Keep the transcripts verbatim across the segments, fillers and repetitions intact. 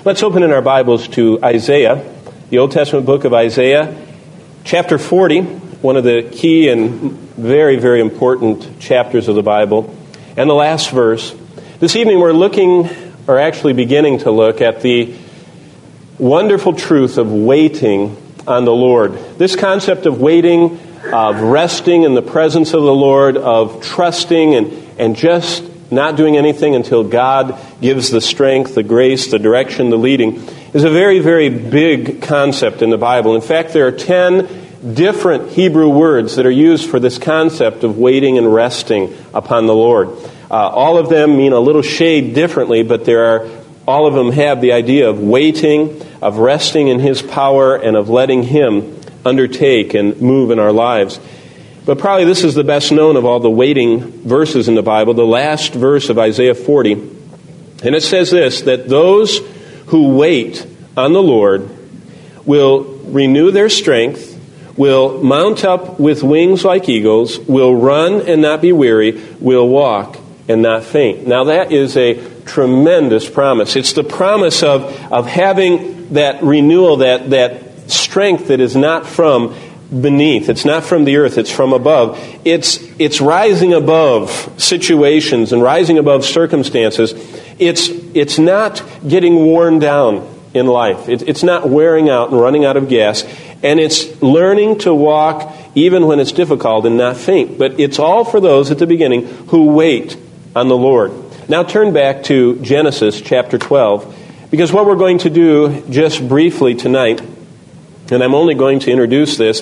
Let's open in our Bibles to Isaiah, the Old Testament book of Isaiah, chapter forty, one of the key and very, very important chapters of the Bible, and the last verse. This evening we're looking, or actually beginning to look, at the wonderful truth of waiting on the Lord. This concept of waiting, of resting in the presence of the Lord, of trusting and, and just not doing anything until God gives the strength, the grace, the direction, the leading, is a very, very big concept in the Bible. In fact, there are ten different Hebrew words that are used for this concept of waiting and resting upon the Lord. Uh, all of them mean a little shade differently, but there are all of them have the idea of waiting, of resting in His power, and of letting Him undertake and move in our lives. But probably this is the best known of all the waiting verses in the Bible, the last verse of Isaiah forty. And it says this, that those who wait on the Lord will renew their strength, will mount up with wings like eagles, will run and not be weary, will walk and not faint. Now that is a tremendous promise. It's the promise of, of having that renewal, that, that strength that is not from beneath. It's not from the earth. It's from above. It's it's rising above situations and rising above circumstances. It's it's not getting worn down in life. It, it's not wearing out and running out of gas. And it's learning to walk even when it's difficult and not faint. But it's all for those at the beginning who wait on the Lord. Now turn back to Genesis chapter twelve, because what we're going to do just briefly tonight, and I'm only going to introduce this,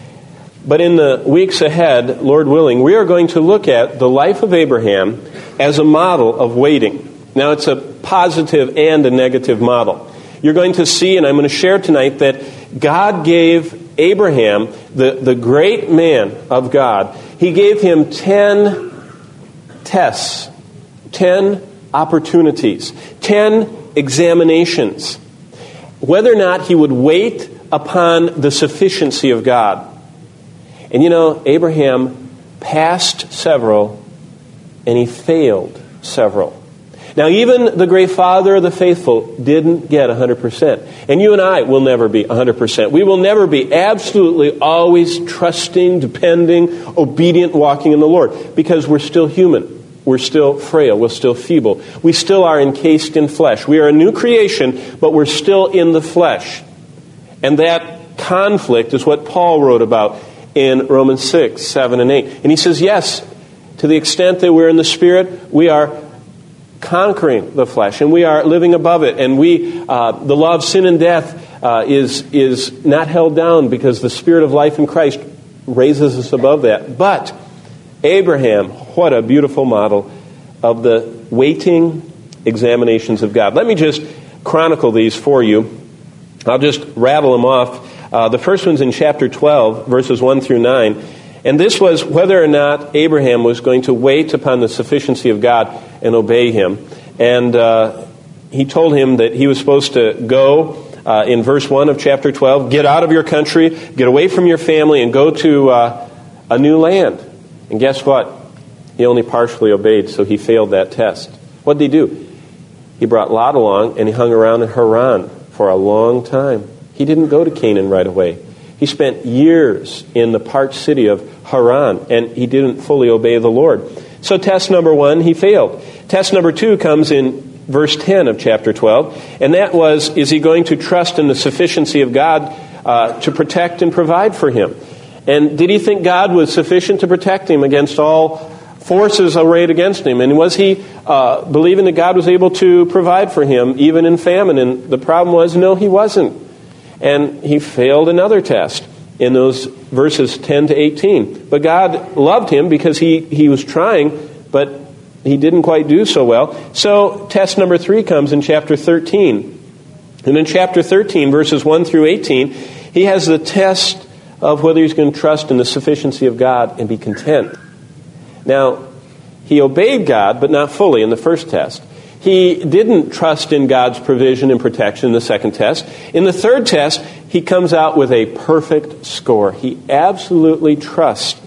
but in the weeks ahead, Lord willing, we are going to look at the life of Abraham as a model of waiting. Now, it's a positive and a negative model. You're going to see, and I'm going to share tonight, that God gave Abraham, the, the great man of God, He gave him ten tests, ten opportunities, ten examinations, whether or not he would wait upon the sufficiency of God. And you know, Abraham passed several, and he failed several. Now, even the great father of the faithful didn't get one hundred percent. And you and I will never be one hundred percent. We will never be absolutely always trusting, depending, obedient, walking in the Lord, because we're still human. We're still frail. We're still feeble. We still are encased in flesh. We are a new creation, but we're still in the flesh. And that conflict is what Paul wrote about in Romans six, seven, and eight. And he says, yes, to the extent that we're in the Spirit, we are conquering the flesh, and we are living above it. And we, uh, the law of sin and death uh, is, is not held down, because the Spirit of life in Christ raises us above that. But Abraham, what a beautiful model of the waiting examinations of God. Let me just chronicle these for you. I'll just rattle them off. Uh, the first one's in chapter twelve, verses one through nine. And this was whether or not Abraham was going to wait upon the sufficiency of God and obey Him. And uh, he told him that he was supposed to go, uh, in verse one of chapter twelve, get out of your country, get away from your family, and go to uh, a new land. And guess what? He only partially obeyed, so he failed that test. What did he do? He brought Lot along, and he hung around in Haran for a long time. He didn't go to Canaan right away. He spent years in the parched city of Haran, and he didn't fully obey the Lord. So test number one, he failed. Test number two comes in verse ten of chapter twelve, and that was, is he going to trust in the sufficiency of God uh, to protect and provide for him? And did he think God was sufficient to protect him against all forces arrayed against him? And was he uh, believing that God was able to provide for him even in famine? And the problem was, no, he wasn't. And he failed another test in those verses ten to eighteen. But God loved him because he, he was trying, but he didn't quite do so well. So test number three comes in chapter thirteen. And in chapter thirteen, verses one through eighteen, he has the test of whether he's going to trust in the sufficiency of God and be content. Now, he obeyed God, but not fully in the first test. He didn't trust in God's provision and protection in the second test. In the third test, he comes out with a perfect score. He absolutely trusts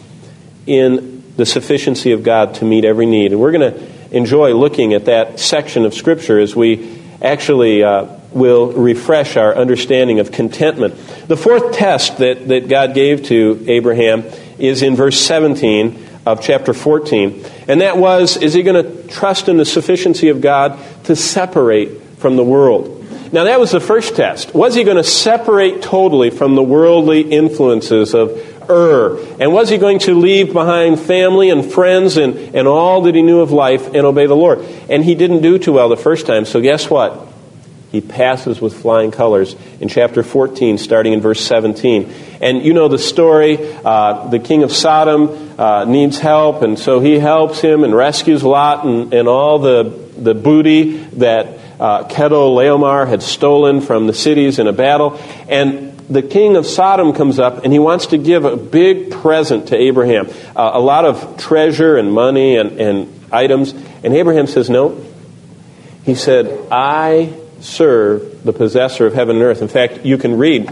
in the sufficiency of God to meet every need. And we're going to enjoy looking at that section of Scripture as we actually uh, will refresh our understanding of contentment. The fourth test that, that God gave to Abraham is in verse seventeen of chapter fourteen. And that was, is he going to trust in the sufficiency of God to separate from the world? Now that was the first test. Was he going to separate totally from the worldly influences of Ur? And was he going to leave behind family and friends and, and all that he knew of life and obey the Lord? And he didn't do too well the first time, so guess what? He passes with flying colors in chapter fourteen, starting in verse seventeen. And you know the story. Uh, the king of Sodom uh, needs help, and so he helps him and rescues Lot and, and all the, the booty that uh, Chedorlaomer had stolen from the cities in a battle. And the king of Sodom comes up, and he wants to give a big present to Abraham. Uh, a lot of treasure and money and, and items. And Abraham says, no. He said, I serve the possessor of heaven and earth. In fact, you can read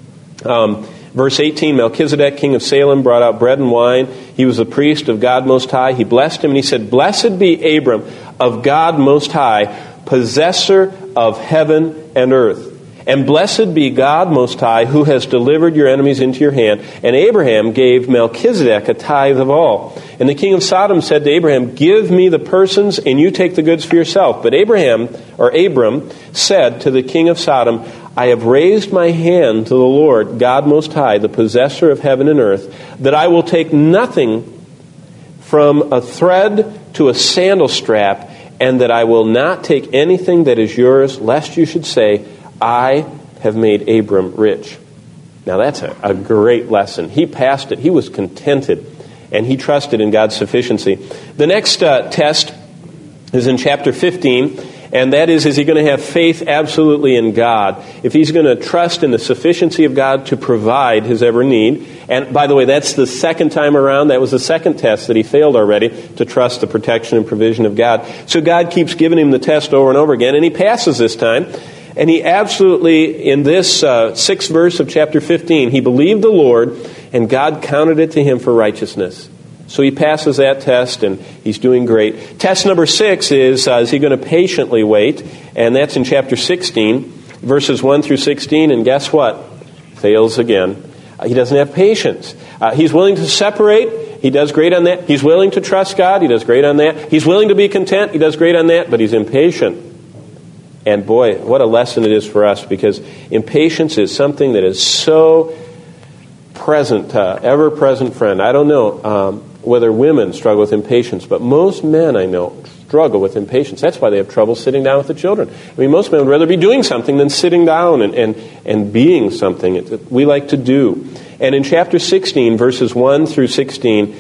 um, verse eighteen. Melchizedek, king of Salem, brought out bread and wine. He was a priest of God Most High. He blessed him, and he said, blessed be Abram of God Most High, possessor of heaven and earth. And blessed be God Most High, who has delivered your enemies into your hand. And Abraham gave Melchizedek a tithe of all. And the king of Sodom said to Abraham, give me the persons, and you take the goods for yourself. But Abraham, or Abram, said to the king of Sodom, I have raised my hand to the Lord, God Most High, the possessor of heaven and earth, that I will take nothing from a thread to a sandal strap, and that I will not take anything that is yours, lest you should say, I have made Abram rich. Now that's a, a great lesson. He passed it. He was contented, and he trusted in God's sufficiency. The next uh, test is in chapter fifteen, and that is, is he going to have faith absolutely in God? If he's going to trust in the sufficiency of God to provide his every need. And by the way, that's the second time around. That was the second test that he failed already, to trust the protection and provision of God. So God keeps giving him the test over and over again, and he passes this time. And he absolutely, in this uh, sixth verse of chapter fifteen, he believed the Lord, and God counted it to him for righteousness. So he passes that test, and he's doing great. Test number six is, uh, is he going to patiently wait? And that's in chapter sixteen, verses one through sixteen. And guess what? Fails again. Uh, he doesn't have patience. Uh, he's willing to separate. He does great on that. He's willing to trust God. He does great on that. He's willing to be content. He does great on that. But he's impatient. And boy, what a lesson it is for us, because impatience is something that is so present, uh, ever-present friend. I don't know um, whether women struggle with impatience, but most men I know struggle with impatience. That's why they have trouble sitting down with the children. I mean, most men would rather be doing something than sitting down and, and, and being something that we like to do. And in chapter sixteen, verses one through sixteen,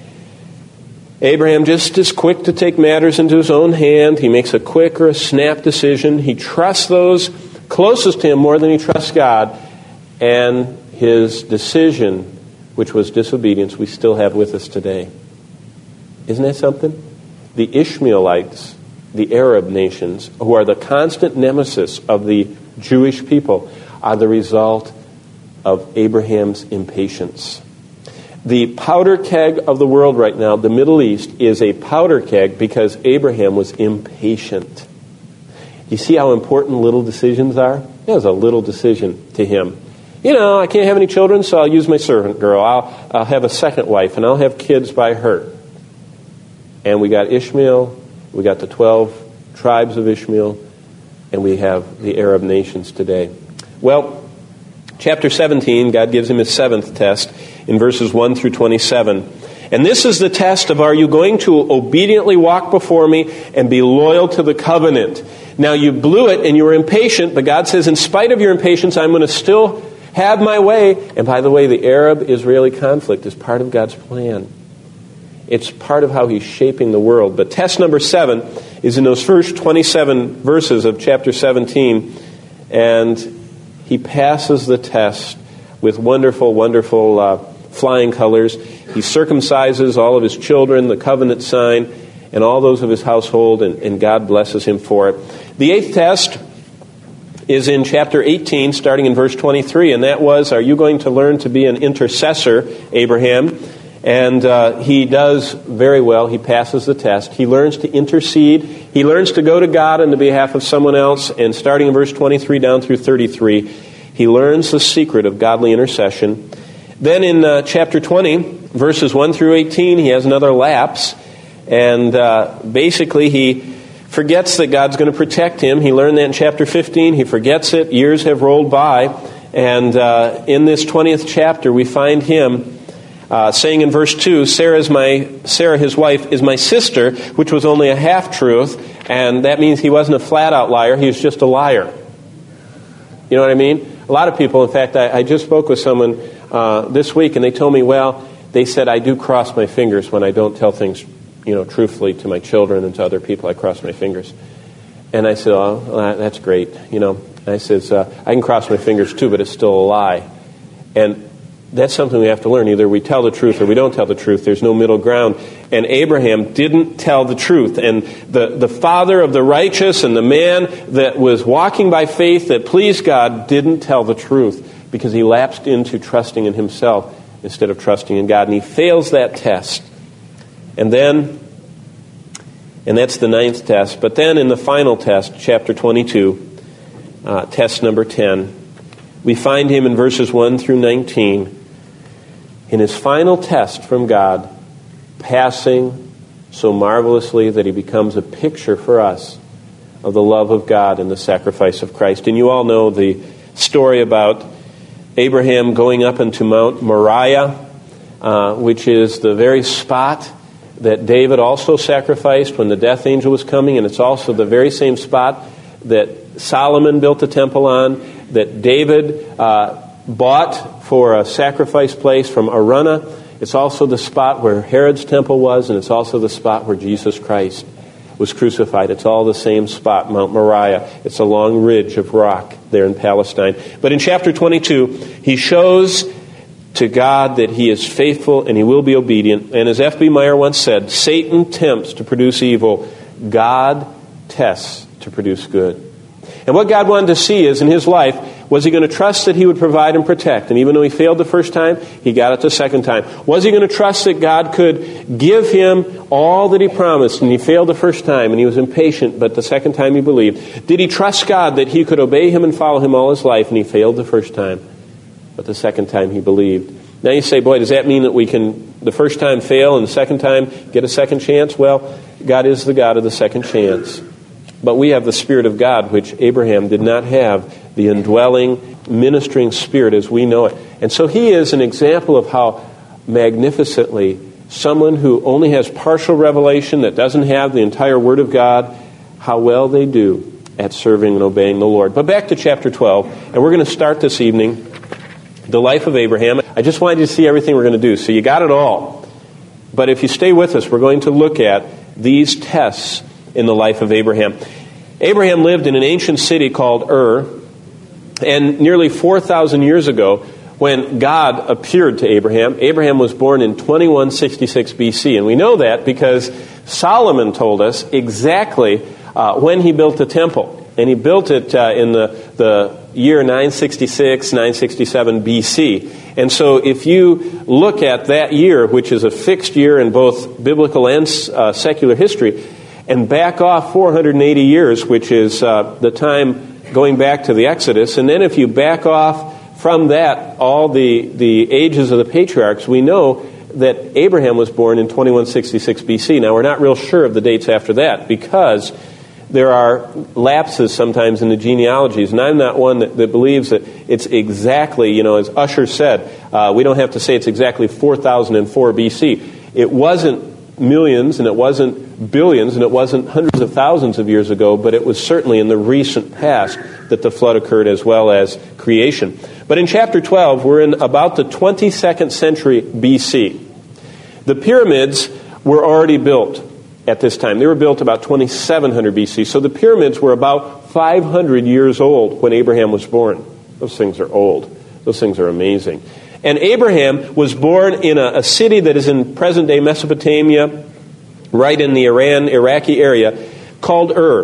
Abraham just is quick to take matters into his own hand. He makes a quick or a snap decision. He trusts those closest to him more than he trusts God. And his decision, which was disobedience, we still have with us today. Isn't that something? The Ishmaelites, the Arab nations, who are the constant nemesis of the Jewish people, are the result of Abraham's impatience. The powder keg of the world right now, the Middle East, is a powder keg because Abraham was impatient. You see how important little decisions are? That was a little decision to him. You know, I can't have any children, so I'll use my servant girl. I'll, I'll have a second wife, and I'll have kids by her. And we got Ishmael, we got the twelve tribes of Ishmael, and we have the Arab nations today. Well, chapter seventeen, God gives him his seventh test in verses one through twenty-seven. And this is the test of, are you going to obediently walk before me and be loyal to the covenant? Now, you blew it and you were impatient, but God says, in spite of your impatience, I'm going to still have my way. And by the way, the Arab-Israeli conflict is part of God's plan. It's part of how he's shaping the world. But test number seven is in those first twenty-seven verses of chapter seventeen. And he passes the test with wonderful, wonderful uh, flying colors. He circumcises all of his children, the covenant sign, and all those of his household, and, and God blesses him for it. The eighth test is in chapter eighteen, starting in verse twenty-three, and that was, are you going to learn to be an intercessor, Abraham? And uh, he does very well. He passes the test. He learns to intercede. He learns to go to God on the behalf of someone else. And starting in verse twenty-three down through thirty-three, he learns the secret of godly intercession. Then in uh, chapter twenty, verses one through eighteen, he has another lapse. And uh, basically he forgets that God's going to protect him. He learned that in chapter fifteen. He forgets it. Years have rolled by. And uh, in this twentieth chapter, we find him uh, saying in verse two, Sarah, is my, Sarah, his wife, is my sister, which was only a half-truth. And that means he wasn't a flat-out liar. He was just a liar. You know what I mean? A lot of people, in fact, I, I just spoke with someone uh, this week, and they told me, well, they said, I do cross my fingers when I don't tell things, you know, truthfully to my children and to other people. I cross my fingers. And I said, oh, well, that's great. You know, I says, uh, I can cross my fingers too, but it's still a lie. And that's something we have to learn. Either we tell the truth or we don't tell the truth. There's no middle ground. And Abraham didn't tell the truth. And the, the father of the righteous and the man that was walking by faith that pleased God didn't tell the truth because he lapsed into trusting in himself instead of trusting in God. And he fails that test. And then, and that's the ninth test. But then in the final test, chapter twenty-two, uh, test number ten, we find him in verses one through nineteen, in his final test from God, passing so marvelously that he becomes a picture for us of the love of God and the sacrifice of Christ. And you all know the story about Abraham going up into Mount Moriah, uh, which is the very spot that David also sacrificed when the death angel was coming, and it's also the very same spot that Solomon built the temple on, that David uh, bought for a sacrifice place from Araunah. It's also the spot where Herod's temple was, and it's also the spot where Jesus Christ was crucified. It's all the same spot, Mount Moriah. It's a long ridge of rock there in Palestine. But in chapter twenty-two, he shows to God that he is faithful and he will be obedient. And as F B Meyer once said, Satan tempts to produce evil. God tests to produce good. And what God wanted to see is in his life, was he going to trust that he would provide and protect? And even though he failed the first time, he got it the second time. Was he going to trust that God could give him all that he promised? And he failed the first time and he was impatient, but the second time he believed. Did he trust God that he could obey him and follow him all his life? And he failed the first time, but the second time he believed. Now you say, boy, does that mean that we can the first time fail and the second time get a second chance? Well, God is the God of the second chance. But we have the Spirit of God, which Abraham did not have, the indwelling, ministering Spirit as we know it. And so he is an example of how magnificently someone who only has partial revelation, that doesn't have the entire Word of God, how well they do at serving and obeying the Lord. But back to chapter twelve, and we're going to start this evening, the life of Abraham. I just wanted you to see everything we're going to do, so you got it all. But if you stay with us, we're going to look at these tests in the life of Abraham. Abraham lived in an ancient city called Ur, and nearly four thousand years ago, when God appeared to Abraham, Abraham was born in twenty-one sixty-six B C, and we know that because Solomon told us exactly uh, when he built the temple, and he built it uh, in the, the year nine sixty-six, nine sixty-seven B C. And so if you look at that year, which is a fixed year in both biblical and uh, secular history, and back off four hundred eighty years, which is uh, the time going back to the Exodus, and then if you back off from that all the, the ages of the patriarchs, we know that Abraham was born in twenty-one sixty-six B C. Now, we're not real sure of the dates after that because there are lapses sometimes in the genealogies, and I'm not one that, that believes that it's exactly, you know, as Usher said, uh, we don't have to say it's exactly four thousand four B C. It wasn't millions, and it wasn't billions, and it wasn't hundreds of thousands of years ago, but it was certainly in the recent past that the flood occurred as well as creation. But in chapter twelve, we're in about the twenty-second century B C. The pyramids were already built at this time. They were built about twenty-seven hundred B C. So the pyramids were about five hundred years old when Abraham was born. Those things are old. Those things are amazing. And Abraham was born in a, a city that is in present-day Mesopotamia, right in the Iran, Iraqi area, called Ur.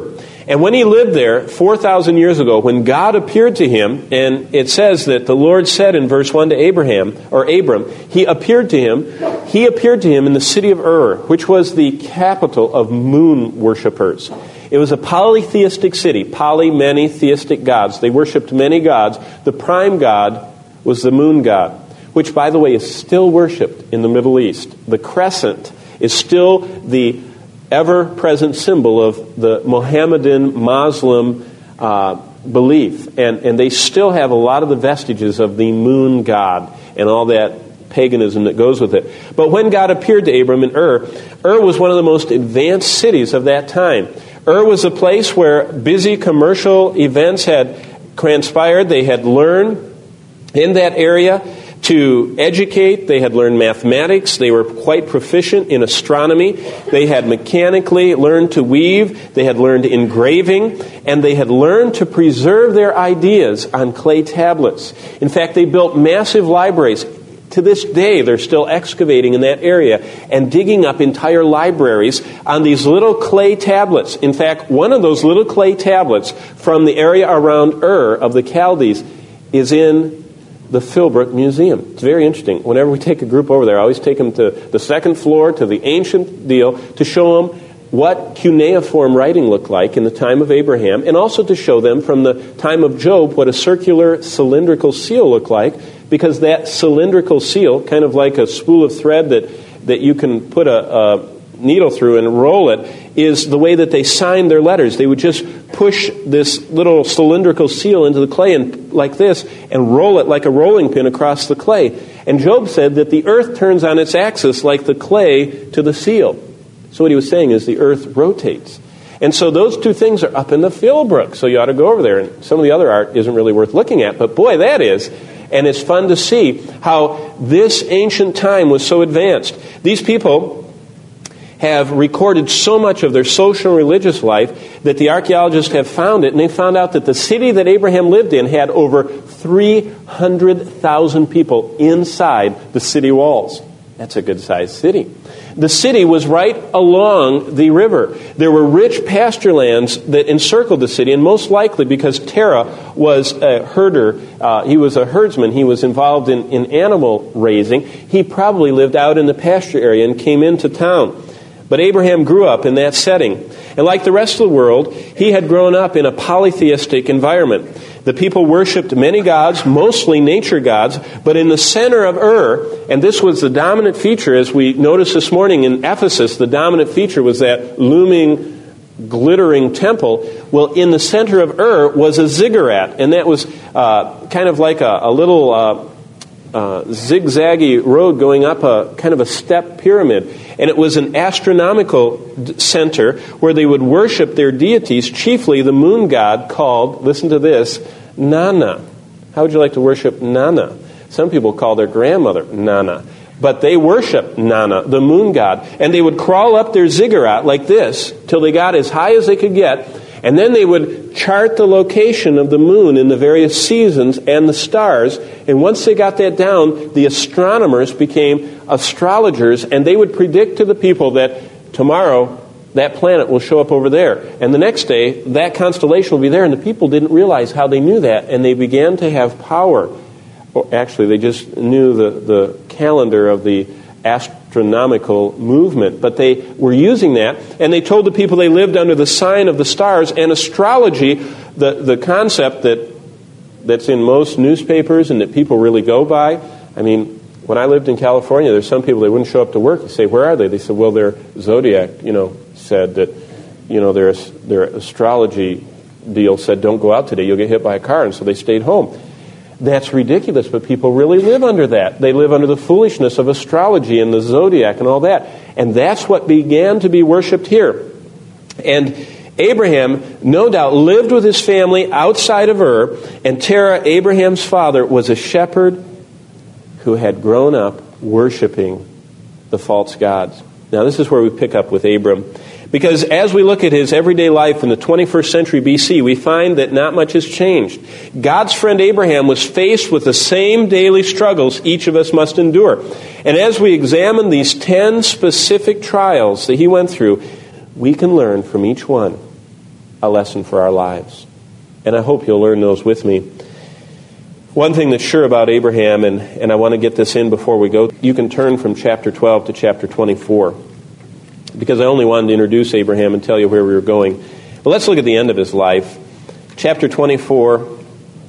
And when he lived there four thousand years ago, when God appeared to him, and it says that the Lord said in verse one to Abraham, or Abram, he appeared to him, he appeared to him in the city of Ur, which was the capital of moon worshippers. It was a polytheistic city, poly, many theistic gods. They worshipped many gods. The prime god was the moon god, which, by the way, is still worshipped in the Middle East. The crescent is still the ever-present symbol of the Mohammedan Muslim uh, belief. And, and they still have a lot of the vestiges of the moon god and all that paganism that goes with it. But when God appeared to Abram in Ur, Ur was one of the most advanced cities of that time. Ur was a place where busy commercial events had transpired. They had learned in that area to educate. They had learned mathematics. They were quite proficient in astronomy. They had mechanically learned to weave. They had learned engraving. And they had learned to preserve their ideas on clay tablets. In fact, they built massive libraries. To this day, they're still excavating in that area and digging up entire libraries on these little clay tablets. In fact, one of those little clay tablets from the area around Ur of the Chaldees is in the Philbrook Museum. It's very interesting. Whenever we take a group over there, I always take them to the second floor, to the ancient deal, to show them what cuneiform writing looked like in the time of Abraham, and also to show them from the time of Job what a circular cylindrical seal looked like, because that cylindrical seal, kind of like a spool of thread that, that you can put a, a needle through and roll it, is the way that they signed their letters. They would just push this little cylindrical seal into the clay and like this and roll it like a rolling pin across the clay. And Job said that the earth turns on its axis like the clay to the seal. So what he was saying is the earth rotates. And so those two things are up in the Philbrook. So you ought to go over there. And some of the other art isn't really worth looking at, but boy, that is. And it's fun to see how this ancient time was so advanced. These people have recorded so much of their social and religious life that the archaeologists have found it, and they found out that the city that Abraham lived in had over three hundred thousand people inside the city walls. That's a good-sized city. The city was right along the river. There were rich pasture lands that encircled the city, and most likely because Terah was a herder, uh, he was a herdsman, he was involved in, in animal raising, he probably lived out in the pasture area and came into town. But Abraham grew up in that setting. And like the rest of the world, he had grown up in a polytheistic environment. The people worshipped many gods, mostly nature gods, but in the center of Ur, and this was the dominant feature, as we noticed this morning in Ephesus, the dominant feature was that looming, glittering temple. Well, in the center of Ur was a ziggurat, and that was uh, kind of like a, a little uh, uh, zigzaggy road going up a kind of a step pyramid. And it was an astronomical center where they would worship their deities, chiefly the moon god called, listen to this, Nana. How would you like to worship Nana? Some people call their grandmother Nana. But they worship Nana, the moon god. And they would crawl up their ziggurat like this till they got as high as they could get. And then they would chart the location of the moon in the various seasons and the stars. And once they got that down, the astronomers became astrologers, and they would predict to the people that tomorrow that planet will show up over there. And the next day, that constellation will be there. And the people didn't realize how they knew that, and they began to have power. Or actually, they just knew the, the calendar of the astronomical movement, but they were using that, and they told the people they lived under the sign of the stars. And astrology, the, the concept that that's in most newspapers and that people really go by, I mean, when I lived in California, there's some people that wouldn't show up to work. You say, where are they? They said, well, their zodiac, you know, said that, you know, their, their astrology deal said, don't go out today, you'll get hit by a car, and so they stayed home. That's ridiculous, but people really live under that. They live under the foolishness of astrology and the zodiac and all that. And that's what began to be worshipped here. And Abraham, no doubt, lived with his family outside of Ur, and Terah, Abraham's father, was a shepherd who had grown up worshiping the false gods. Now, this is where we pick up with Abram. Because as we look at his everyday life in the twenty-first century B C, we find that not much has changed. God's friend Abraham was faced with the same daily struggles each of us must endure. And as we examine these ten specific trials that he went through, we can learn from each one a lesson for our lives. And I hope you'll learn those with me. One thing that's sure about Abraham, and, and I want to get this in before we go, you can turn from chapter twelve to chapter twenty-four, because I only wanted to introduce Abraham and tell you where we were going. But let's look at the end of his life. Chapter twenty-four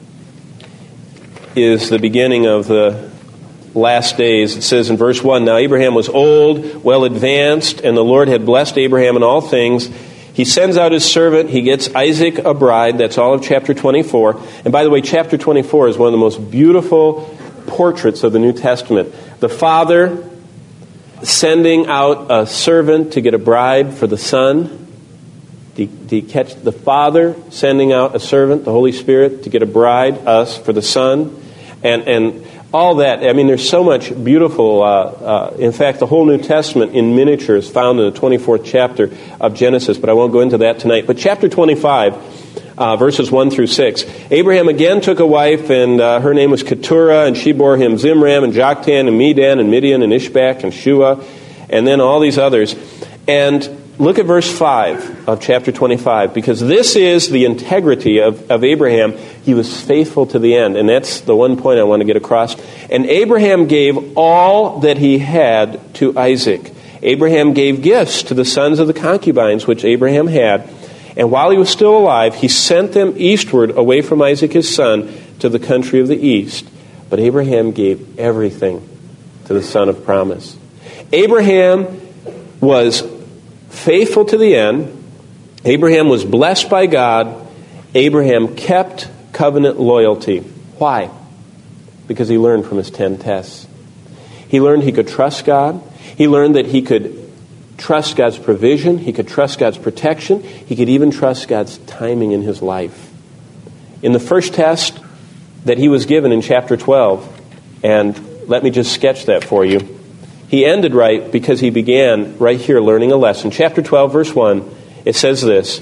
is the beginning of the last days. It says in verse one, "Now Abraham was old, well advanced, and the Lord had blessed Abraham in all things. He sends out his servant. He gets Isaac a bride." That's all of chapter twenty-four. And by the way, chapter twenty-four is one of the most beautiful portraits of the New Testament. The father sending out a servant to get a bride for the son. Do you, do you catch the Father sending out a servant, the Holy Spirit, to get a bride, us, for the Son? And and all that. I mean, there's so much beautiful. Uh, uh, in fact, the whole New Testament in miniature is found in the twenty-fourth chapter of Genesis, but I won't go into that tonight. But chapter twenty-five, uh, verses one through six. Abraham again took a wife, and uh, her name was Keturah, and she bore him Zimram, and Joktan, and Medan, and Midian, and Ishbak, and Shua, and then all these others. And look at verse five of chapter twenty-five, because this is the integrity of, of Abraham. He was faithful to the end, and that's the one point I want to get across. "And Abraham gave all that he had to Isaac." Abraham gave gifts to the sons of the concubines which Abraham had, and while he was still alive, he sent them eastward away from Isaac his son to the country of the east. But Abraham gave everything to the son of promise. Abraham was faithful to the end. Abraham was blessed by God. Abraham kept covenant loyalty. Why? Because he learned from his ten tests. He learned he could trust God. He learned that he could trust God's provision. He could trust God's protection. He could even trust God's timing in his life. In the first test that he was given in chapter twelve, and let me just sketch that for you. He ended right because he began right here learning a lesson. Chapter twelve, verse one, it says this: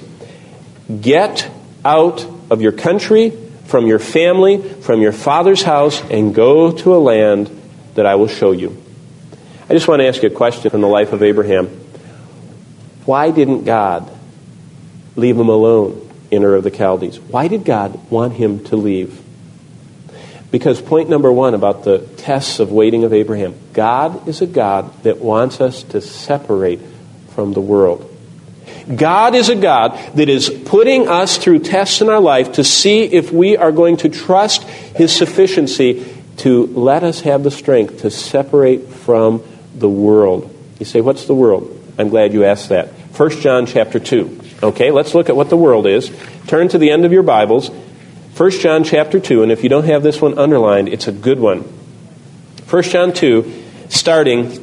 "Get out of your country, from your family, from your father's house, and go to a land that I will show you." I just want to ask you a question from the life of Abraham. Why didn't God leave him alone in Ur of the Chaldees? Why did God want him to leave? Because point number one about the tests of waiting of Abraham, God is a God that wants us to separate from the world. God is a God that is putting us through tests in our life to see if we are going to trust His sufficiency to let us have the strength to separate from the world. You say, what's the world? I'm glad you asked that. First John chapter two. Okay, let's look at what the world is. Turn to the end of your Bibles. First John chapter two, and if you don't have this one underlined, it's a good one. First John two, starting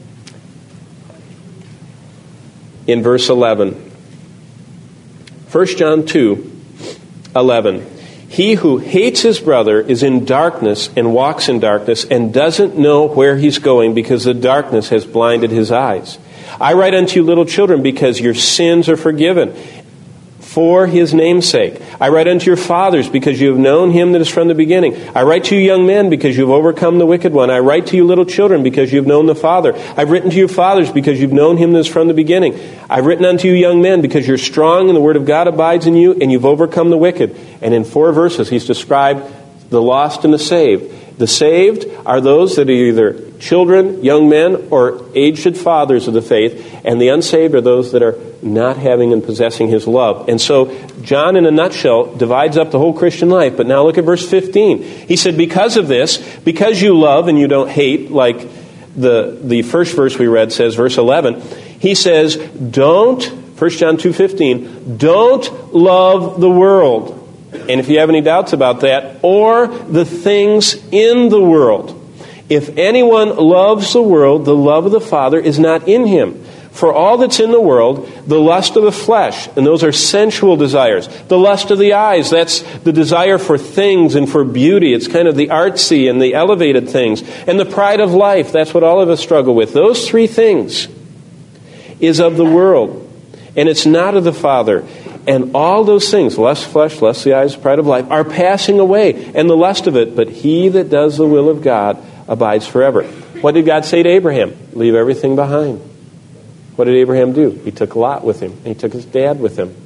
in verse eleven. First John two, eleven. "He who hates his brother is in darkness and walks in darkness and doesn't know where he's going because the darkness has blinded his eyes. I write unto you, little children, because your sins are forgiven for His name's sake. I write unto your fathers, because you have known Him that is from the beginning. I write to you, young men, because you have overcome the wicked one. I write to you, little children, because you have known the Father. I've written to you, fathers, because you've known Him that is from the beginning. I've written unto you, young men, because you're strong and the word of God abides in you, and you've overcome the wicked." And in four verses, he's described the lost and the saved. The saved are those that are either children, young men, or aged fathers of the faith, and the unsaved are those that are not having and possessing His love. And so John, in a nutshell, divides up the whole Christian life. But now look at verse fifteen. He said, because of this, because you love and you don't hate, like the, the first verse we read says, verse eleven, he says, don't, First John two fifteen, don't love the world. And if you have any doubts about that, or the things in the world. If anyone loves the world, the love of the Father is not in him. For all that's in the world, the lust of the flesh, and those are sensual desires. The lust of the eyes, that's the desire for things and for beauty. It's kind of the artsy and the elevated things. And the pride of life, that's what all of us struggle with. Those three things is of the world, and it's not of the Father. And all those things, lust of flesh, lust of the eyes, pride of life, are passing away, and the lust of it. But he that does the will of God abides forever. What did God say to Abraham? Leave everything behind. What did Abraham do? He took Lot with him, and he took his dad with him.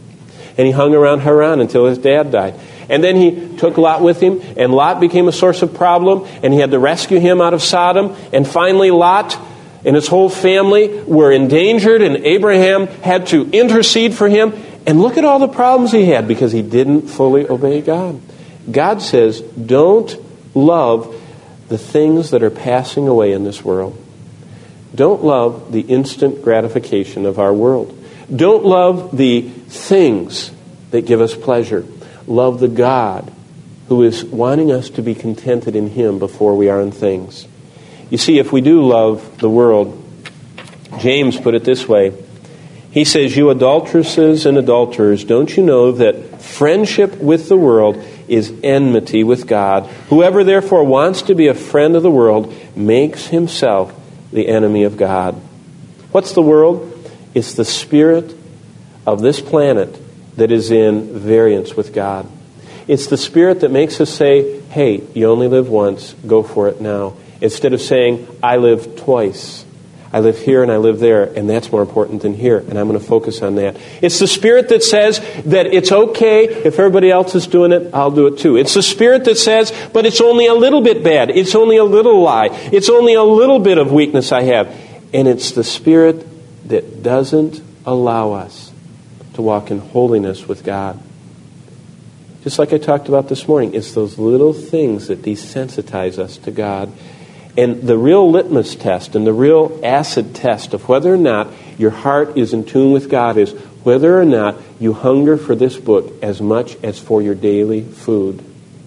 and he hung around Haran until his dad died. And then he took Lot with him, and Lot became a source of problem, and he had to rescue him out of Sodom. And finally, Lot and his whole family were endangered, and Abraham had to intercede for him. And look at all the problems he had because he didn't fully obey God. God says, don't love the things that are passing away in this world. Don't love the instant gratification of our world. Don't love the things that give us pleasure. Love the God who is wanting us to be contented in Him before we are in things. You see, if we do love the world, James put it this way. He says, you adulteresses and adulterers, don't you know that friendship with the world is enmity with God? Whoever therefore wants to be a friend of the world makes himself the enemy of God. What's the world? It's the spirit of this planet that is in variance with God. It's the spirit that makes us say, hey, you only live once, go for it now. Instead of saying, I live twice. I live here and I live there, and that's more important than here, and I'm going to focus on that. It's the spirit that says that it's okay if everybody else is doing it, I'll do it too. It's the spirit that says, but it's only a little bit bad. It's only a little lie. It's only a little bit of weakness I have. And it's the spirit that doesn't allow us to walk in holiness with God. Just like I talked about this morning, it's those little things that desensitize us to God. And the real litmus test and the real acid test of whether or not your heart is in tune with God is whether or not you hunger for this book as much as for your daily food.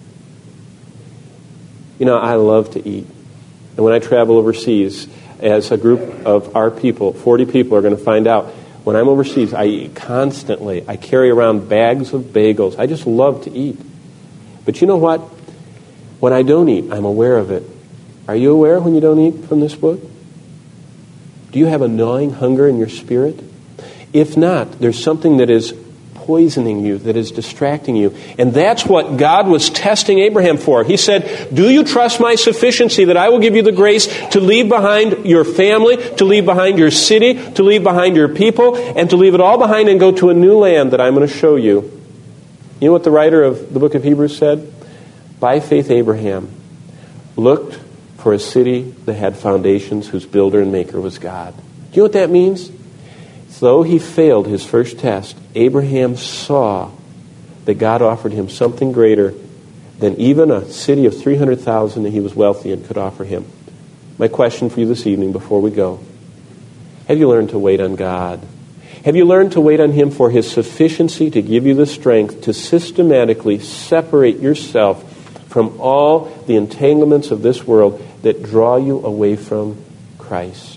You know, I love to eat. And when I travel overseas, as a group of our people, forty people are going to find out, when I'm overseas, I eat constantly. I carry around bags of bagels. I just love to eat. But you know what? When I don't eat, I'm aware of it. Are you aware when you don't eat from this book? Do you have a gnawing hunger in your spirit? If not, there's something that is poisoning you, that is distracting you. And that's what God was testing Abraham for. He said, do you trust my sufficiency that I will give you the grace to leave behind your family, to leave behind your city, to leave behind your people, and to leave it all behind and go to a new land that I'm going to show you? You know what the writer of the book of Hebrews said? By faith, Abraham looked for a city that had foundations whose builder and maker was God. Do you know what that means? Though he failed his first test, Abraham saw that God offered him something greater than even a city of three hundred thousand that he was wealthy and could offer him. My question for you this evening before we go, have you learned to wait on God? Have you learned to wait on Him for His sufficiency to give you the strength to systematically separate yourself from all the entanglements of this world that draw you away from Christ?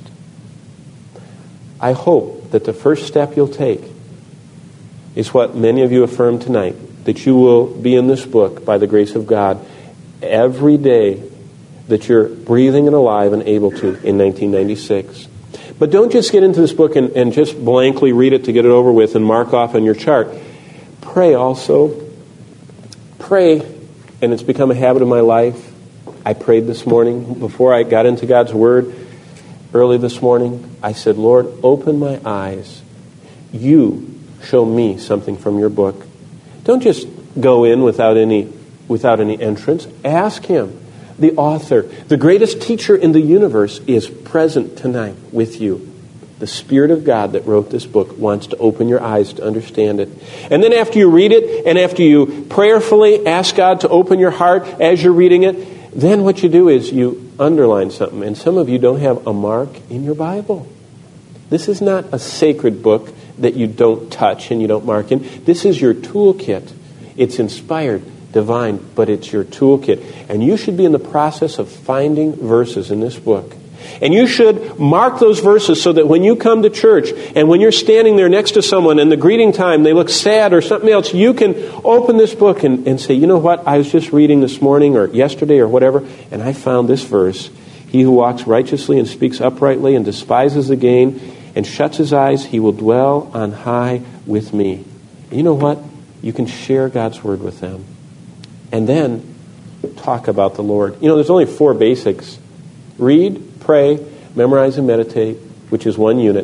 I hope that the first step you'll take is what many of you affirmed tonight, that you will be in this book by the grace of God every day that you're breathing and alive and able to in nineteen ninety-six. But don't just get into this book and, and just blankly read it to get it over with and mark off on your chart. Pray also. Pray, and it's become a habit of my life. I prayed this morning before I got into God's Word early this morning. I said, Lord, open my eyes. You show me something from your book. Don't just go in without any without any entrance. Ask Him. The author, the greatest teacher in the universe, is present tonight with you. The Spirit of God that wrote this book wants to open your eyes to understand it. And then after you read it, and after you prayerfully ask God to open your heart as you're reading it, then what you do is you underline something. And some of you don't have a mark in your Bible. This is not a sacred book that you don't touch and you don't mark in. This is your toolkit. It's inspired, divine, but it's your toolkit. And you should be in the process of finding verses in this book. And you should mark those verses so that when you come to church and when you're standing there next to someone in the greeting time, they look sad or something else, you can open this book and, and say, you know what, I was just reading this morning or yesterday or whatever, and I found this verse. He who walks righteously and speaks uprightly and despises the gain and shuts his eyes, he will dwell on high with me. You know what? You can share God's Word with them. And then talk about the Lord. You know, there's only four basics. Read, pray, memorize, and meditate, which is one unit.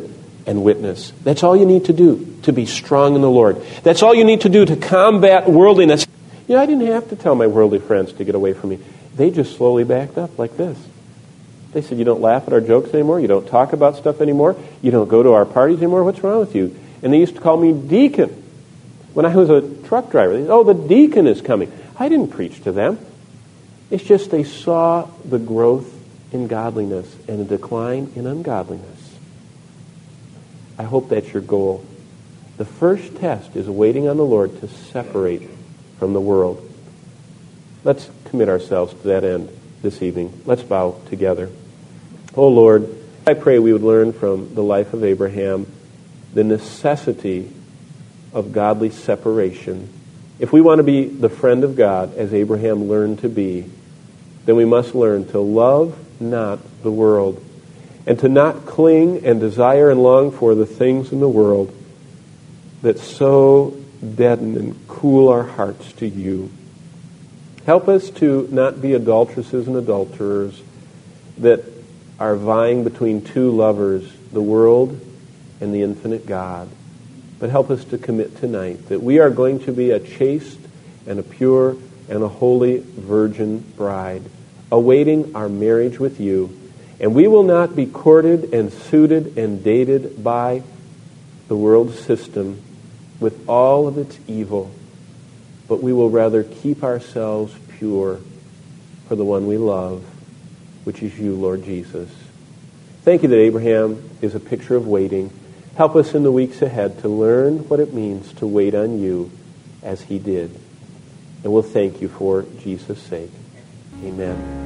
and witness. That's all you need to do to be strong in the Lord. That's all you need to do to combat worldliness. You know, I didn't have to tell my worldly friends to get away from me. They just slowly backed up like this. They said, you don't laugh at our jokes anymore. You don't talk about stuff anymore. You don't go to our parties anymore. What's wrong with you? And they used to call me deacon. When I was a truck driver, they said, oh, the deacon is coming. I didn't preach to them. It's just they saw the growth in godliness and a decline in ungodliness. I hope that's your goal. The first test is waiting on the Lord to separate from the world. Let's commit ourselves to that end this evening. Let's bow together. Oh Lord, I pray we would learn from the life of Abraham the necessity of godly separation. If we want to be the friend of God, as Abraham learned to be, then we must learn to love not the world, and to not cling and desire and long for the things in the world that so deaden and cool our hearts to you. Help us to not be adulteresses and adulterers that are vying between two lovers, the world and the infinite God. But help us to commit tonight that we are going to be a chaste and a pure and a holy virgin bride, awaiting our marriage with you. And we will not be courted and suited and dated by the world system with all of its evil, but we will rather keep ourselves pure for the one we love, which is you, Lord Jesus. Thank you that Abraham is a picture of waiting. Help us in the weeks ahead to learn what it means to wait on you as he did. And we'll thank you for Jesus' sake. Amen.